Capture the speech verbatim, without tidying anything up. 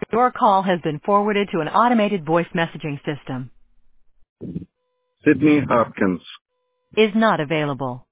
Your call has been forwarded to an automated voice messaging system. Sydney Hopkins. Is not available.